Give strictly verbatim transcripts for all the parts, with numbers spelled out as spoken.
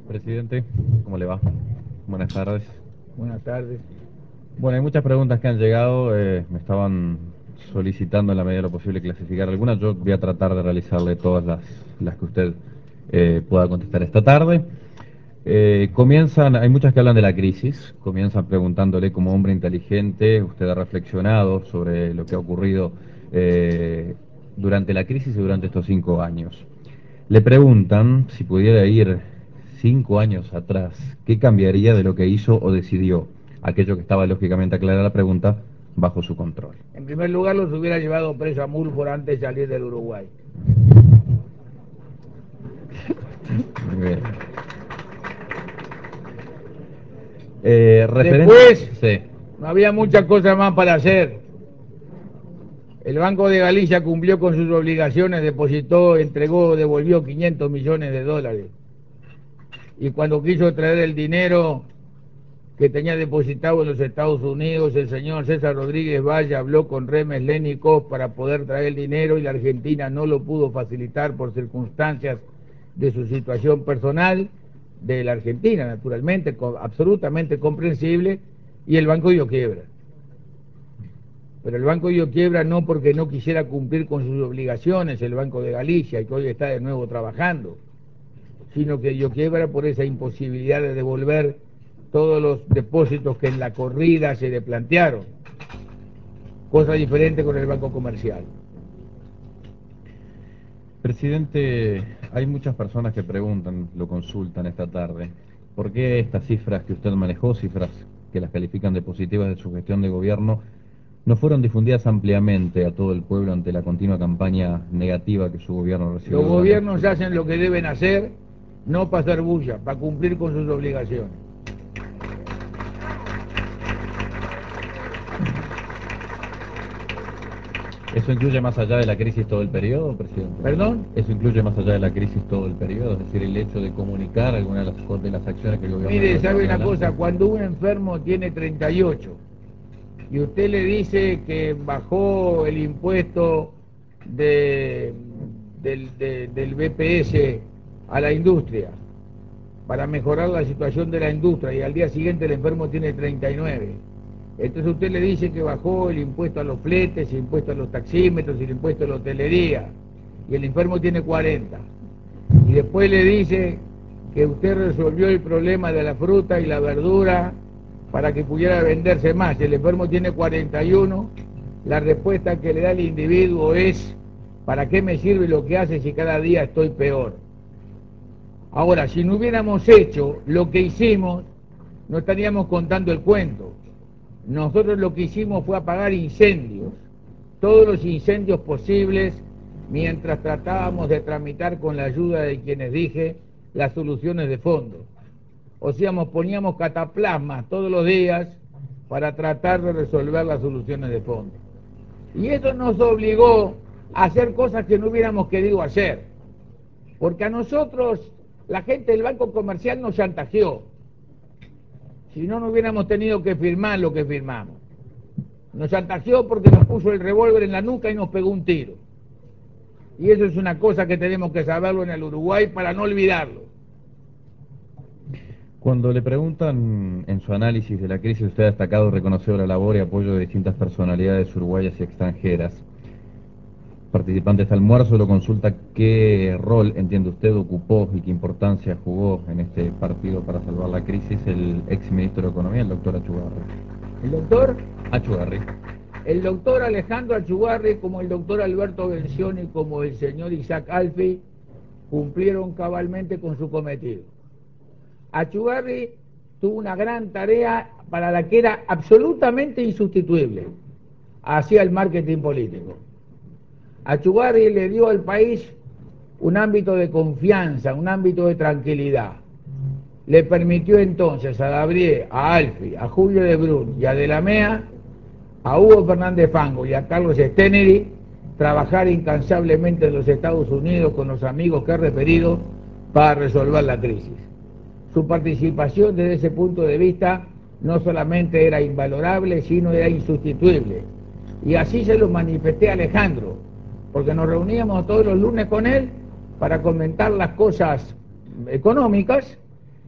Presidente, ¿cómo le va? Buenas tardes. Buenas tardes. Bueno, hay muchas preguntas que han llegado, eh, me estaban solicitando en la medida de lo posible clasificar algunas. Yo voy a tratar de realizarle todas las, las que usted eh, pueda contestar esta tarde. Eh, comienzan, hay muchas que hablan de la crisis, comienzan preguntándole como hombre inteligente, usted ha reflexionado sobre lo que ha ocurrido eh, durante la crisis y durante estos cinco años. Le preguntan si pudiera ir cinco años atrás, ¿qué cambiaría de lo que hizo o decidió? Aquello que estaba lógicamente aclarada la pregunta, bajo su control. En primer lugar, los hubiera llevado preso a Mulford antes de salir del Uruguay. Muy bien. Eh, referente... Después, Sí. no había muchas cosas más para hacer. El Banco de Galicia cumplió con sus obligaciones, depositó, entregó, devolvió quinientos millones de dólares. Y cuando quiso traer el dinero que tenía depositado en los Estados Unidos, el señor César Rodríguez Valle habló con Remes Lenikov para poder traer el dinero y la Argentina no lo pudo facilitar por circunstancias de su situación personal, de la Argentina, naturalmente, absolutamente comprensible, y el banco dio quiebra. Pero el banco dio quiebra no porque no quisiera cumplir con sus obligaciones, el Banco de Galicia, y que hoy está de nuevo trabajando, sino que dio quiebra por esa imposibilidad de devolver todos los depósitos que en la corrida se le plantearon, cosa diferente con el Banco Comercial. Presidente, hay muchas personas que preguntan, lo consultan esta tarde, ¿por qué estas cifras que usted manejó, cifras que las califican de positivas de su gestión de gobierno, no fueron difundidas ampliamente a todo el pueblo ante la continua campaña negativa que su gobierno recibió Los durante estos gobiernos cinco hacen años? lo que deben hacer, no para hacer bulla, para cumplir con sus obligaciones. ¿Eso incluye más allá de la crisis todo el periodo, presidente? ¿Perdón? ¿Eso incluye más allá de la crisis todo el periodo? Es decir, el hecho de comunicar algunas de las, co- de las acciones que el gobierno Mire, venía ¿sabe llevando una adelante. cosa? Cuando un enfermo tiene treinta y ocho y usted le dice que bajó el impuesto de, del, de, del B P S a la industria para mejorar la situación de la industria y al día siguiente el enfermo tiene treinta y nueve, entonces usted le dice que bajó el impuesto a los fletes, el impuesto a los taxímetros, el impuesto a la hotelería, y el enfermo tiene cuarenta, y después le dice que usted resolvió el problema de la fruta y la verdura para que pudiera venderse más, el enfermo tiene cuarenta y uno, la respuesta que le da el individuo es: ¿para qué me sirve lo que hace si cada día estoy peor? Ahora, si no hubiéramos hecho lo que hicimos, no estaríamos contando el cuento. Nosotros lo que hicimos fue apagar incendios, todos los incendios posibles, mientras tratábamos de tramitar con la ayuda de quienes dije las soluciones de fondo. O sea, poníamos cataplasmas todos los días para tratar de resolver las soluciones de fondo. Y eso nos obligó a hacer cosas que no hubiéramos querido hacer, porque a nosotros la gente del Banco Comercial nos chantajeó. Si no, no hubiéramos tenido que firmar lo que firmamos. Nos chantajeó porque nos puso el revólver en la nuca y nos pegó un tiro. Y eso es una cosa que tenemos que saberlo en el Uruguay para no olvidarlo. Cuando le preguntan en su análisis de la crisis, usted ha destacado y reconocido la labor y apoyo de distintas personalidades uruguayas y extranjeras. Participantes de este almuerzo lo consulta qué rol, entiende usted, ocupó y qué importancia jugó en este partido para salvar la crisis el ex ministro de Economía, el doctor Achugarri. El doctor, Achugarri. el doctor Alejandro Achugarri, como el doctor Alberto Bencioni, como el señor Isaac Alfi, cumplieron cabalmente con su cometido. Achugarri tuvo una gran tarea para la que era absolutamente insustituible: hacía el marketing político. Achugarri le dio al país un ámbito de confianza, un ámbito de tranquilidad. Le permitió entonces a Gabriel, a Alfi, a Julio de Brun y a De la Mea, a Hugo Fernández Fango y a Carlos Steneri trabajar incansablemente en los Estados Unidos con los amigos que he referido para resolver la crisis. Su participación desde ese punto de vista no solamente era invalorable, sino era insustituible. Y así se lo manifesté a Alejandro, porque nos reuníamos todos los lunes con él para comentar las cosas económicas,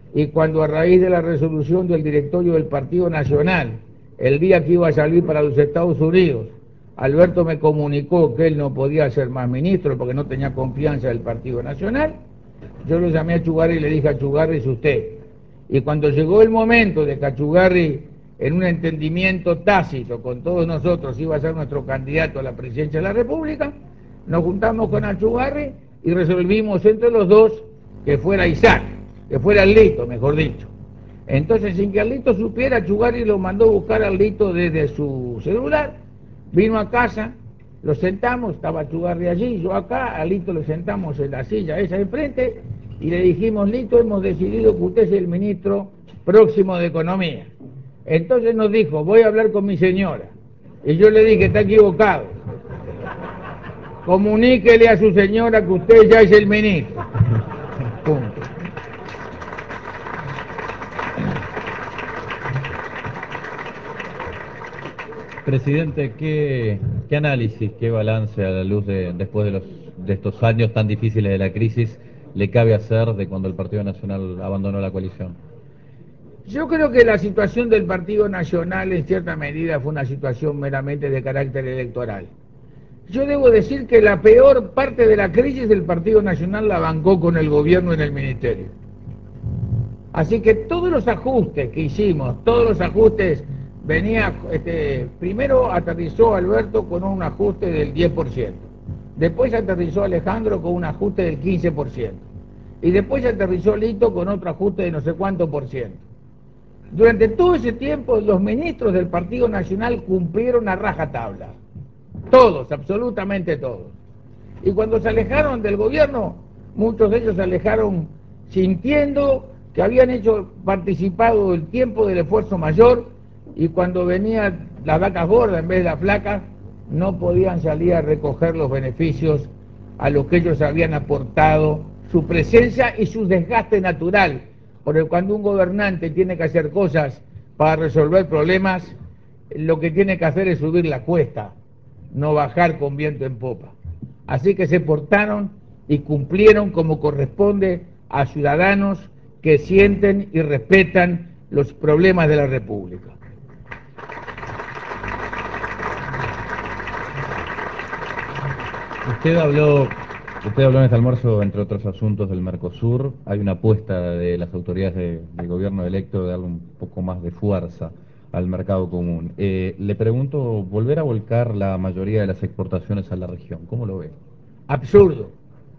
Y cuando a raíz de la resolución del directorio del Partido Nacional, el día que iba a salir para los Estados Unidos, Alberto me comunicó que él no podía ser más ministro porque no tenía confianza del Partido Nacional, yo lo llamé a Chugarri y le dije a Chugarri, es usted. Y cuando llegó el momento de que Achugarri, en un entendimiento tácito con todos nosotros, iba a ser nuestro candidato a la presidencia de la República, nos juntamos con Achugarri y resolvimos entre los dos que fuera Isaac, que fuera Lito, mejor dicho. Entonces, sin que Lito supiera, Achugarri lo mandó a buscar a Lito desde su celular, vino a casa, lo sentamos, estaba Achugarri allí, yo acá, a Lito lo sentamos en la silla esa enfrente, y le dijimos, Lito, hemos decidido que usted es el ministro próximo de Economía. Entonces nos dijo, voy a hablar con mi señora. Y yo le dije, está equivocado. Comuníquele a su señora que usted ya es el ministro. Punto. Presidente, ¿qué, qué análisis, qué balance a la luz de después de, los, de estos años tan difíciles de la crisis le cabe hacer de cuando el Partido Nacional abandonó la coalición? Yo creo que la situación del Partido Nacional en cierta medida fue una situación meramente de carácter electoral. Yo debo decir que la peor parte de la crisis del Partido Nacional la bancó con el gobierno en el ministerio. Así que todos los ajustes que hicimos, todos los ajustes, venía, este, primero aterrizó Alberto con un ajuste del diez por ciento, después aterrizó Alejandro con un ajuste del quince por ciento, y después aterrizó Lito con otro ajuste de no sé cuánto por ciento. Durante todo ese tiempo los ministros del Partido Nacional cumplieron a rajatabla, todos, absolutamente todos. Y cuando se alejaron del gobierno, muchos de ellos se alejaron sintiendo que habían hecho participado el tiempo del esfuerzo mayor, y cuando venían las vacas gordas en vez de las flacas, no podían salir a recoger los beneficios a los que ellos habían aportado su presencia y su desgaste natural. Porque cuando un gobernante tiene que hacer cosas para resolver problemas, lo que tiene que hacer es subir la cuesta, no bajar con viento en popa. Así que se portaron y cumplieron como corresponde a ciudadanos que sienten y respetan los problemas de la República. Usted habló, usted habló en este almuerzo, entre otros asuntos, del Mercosur. Hay una apuesta de las autoridades de, del gobierno electo de darle un poco más de fuerza al mercado común. Eh, le pregunto, volver a volcar la mayoría de las exportaciones a la región, ¿cómo lo ve? Absurdo.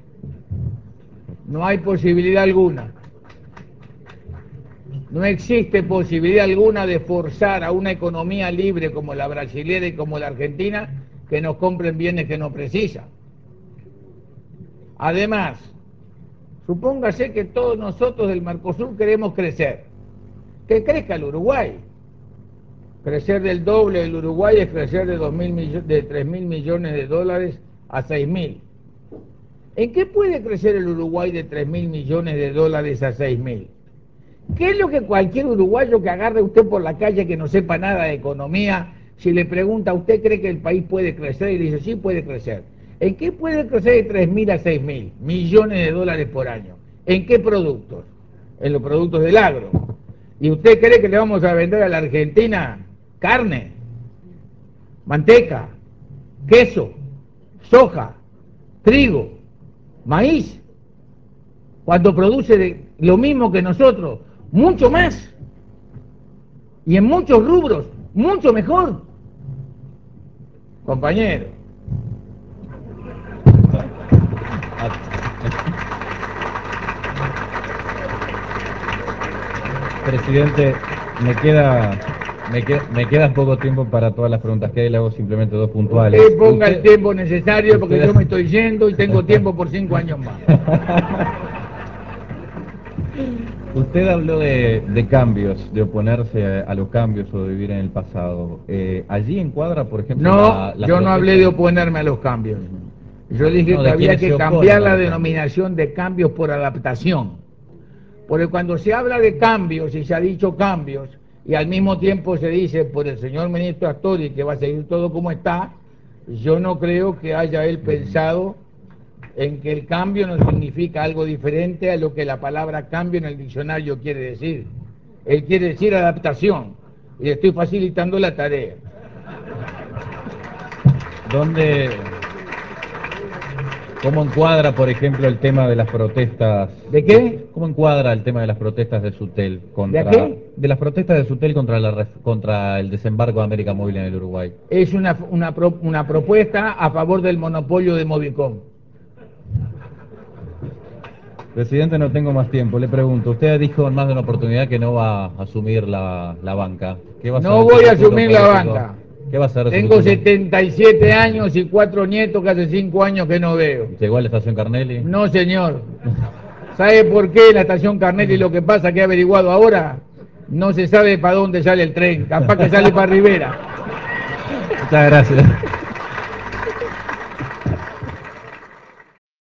No hay posibilidad alguna. No existe posibilidad alguna de forzar a una economía libre como la brasilera y como la argentina que nos compren bienes que no precisan. Además, supóngase que todos nosotros del Mercosur queremos crecer. Que crezca el Uruguay. Crecer del doble del Uruguay es crecer de, dos mil de tres mil millones de dólares a seis mil. ¿En qué puede crecer el Uruguay de tres mil millones de dólares a seis mil? ¿Qué es lo que cualquier uruguayo que agarre usted por la calle que no sepa nada de economía, si le pregunta, ¿usted cree que el país puede crecer? Y le dice, sí puede crecer. ¿En qué puede crecer de tres mil a seis mil millones de dólares por año? ¿En qué productos? En los productos del agro. ¿Y usted cree que le vamos a vender a la Argentina carne, manteca, queso, soja, trigo, maíz, cuando produce de lo mismo que nosotros, mucho más, y en muchos rubros, mucho mejor? Compañero. Presidente, me queda, me queda, me queda poco tiempo para todas las preguntas que hay, le hago simplemente dos puntuales. Usted ponga el Usted, tiempo necesario porque usted... yo me estoy yendo y tengo tiempo por cinco años más. Usted habló de, de cambios, de oponerse a, a los cambios o de vivir en el pasado. Eh, allí encuadra, por ejemplo, No, la, la yo no hablé de protesta. oponerme a los cambios. Ujú. Yo dije No, que de había quienes se que cambiar oponen a la los cambios. denominación de cambios por adaptación. Porque cuando se habla de cambios y se ha dicho cambios, y al mismo tiempo se dice por el señor ministro Astori que va a seguir todo como está, yo no creo que haya él Ujú. pensado en que el cambio no significa algo diferente a lo que la palabra cambio en el diccionario quiere decir. Él quiere decir adaptación, y le estoy facilitando la tarea. ¿Dónde, cómo encuadra, por ejemplo, el tema de las protestas? ¿De qué? ¿Cómo encuadra el tema de las protestas de Sutel ¿De contra, qué? de las protestas de Sutel contra la ref- contra el desembarco de América Móvil en el Uruguay? Es una, una, pro- una propuesta a favor del monopolio de Movicom. Presidente, no tengo más tiempo. Le pregunto, usted dijo en más de una oportunidad que no va a asumir la, la banca. ¿Qué va a hacer No en su voy a futuro asumir la político? banca. ¿Qué va a hacer en su Tengo futuro? setenta y siete años y cuatro nietos que hace cinco años que no veo. ¿Llegó a la estación Carnelli? No, señor. ¿Sabe por qué la estación Carnelli lo que pasa que he averiguado ahora? No se sabe para dónde sale el tren. Capaz que sale para Rivera. Muchas gracias.